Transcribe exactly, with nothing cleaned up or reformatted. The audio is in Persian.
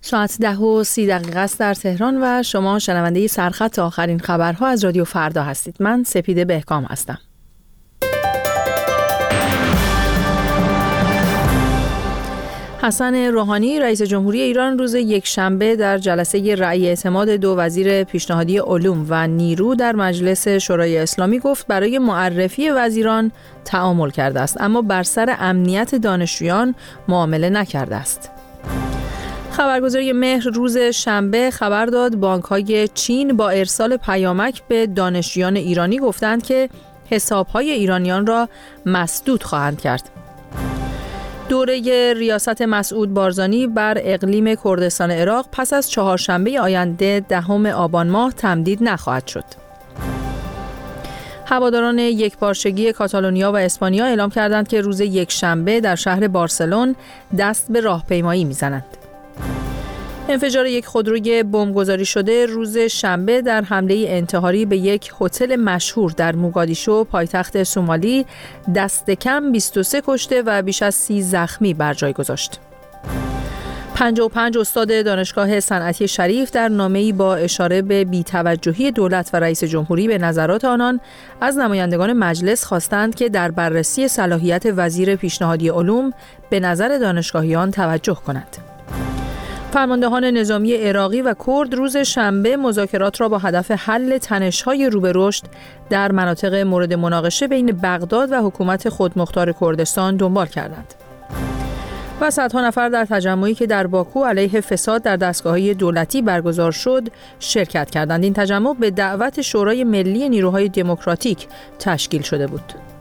ساعت ده و سی دقیقه است در تهران و شما شنونده سرخط آخرین خبرها از رادیو فردا هستید. من سپیده بهکام هستم. حسن روحانی رئیس جمهوری ایران روز یکشنبه در جلسه رأی اعتماد دو وزیر پیشنهادی علوم و نیرو در مجلس شورای اسلامی گفت برای معرفی وزیران تعامل کرده است، اما بر سر امنیت دانشجویان معامله نکرده است. خبرگزاری مهر روز شنبه خبر داد بانک‌های چین با ارسال پیامک به دانشجویان ایرانی گفتند که حساب‌های ایرانیان را مسدود خواهند کرد. دوره ریاست مسعود بارزانی بر اقلیم کردستان عراق پس از چهارشنبه آینده دهم آبان ماه تمدید نخواهد شد. هواداران یکپارچگی کاتالونیا و اسپانیا اعلام کردند که روز یکشنبه در شهر بارسلون دست به راهپیمایی می‌زنند. انفجار یک خودروی بمبگذاری شده روز شنبه در حمله انتحاری به یک هتل مشهور در موگادیشو پایتخت سومالی دست کم بیست و سه کشته و بیش از سی زخمی بر جای گذاشت. پنجاه و پنج استاد دانشگاه صنعتی شریف در نامه‌ای با اشاره به بی‌توجهی دولت و رئیس جمهوری به نظرات آنان از نمایندگان مجلس خواستند که در بررسی صلاحیت وزیر پیشنهادی علوم به نظر دانشگاهیان توجه کنند. فرماندهان نظامی عراقی و کرد روز شنبه مذاکرات را با هدف حل تنش‌های رو به رشد در مناطق مورد مناقشه بین بغداد و حکومت خودمختار کردستان دنبال کردند. و صدها نفر در تجمعی که در باکو علیه فساد در دستگاه‌های دولتی برگزار شد شرکت کردند. این تجمع به دعوت شورای ملی نیروهای دموکراتیک تشکیل شده بود.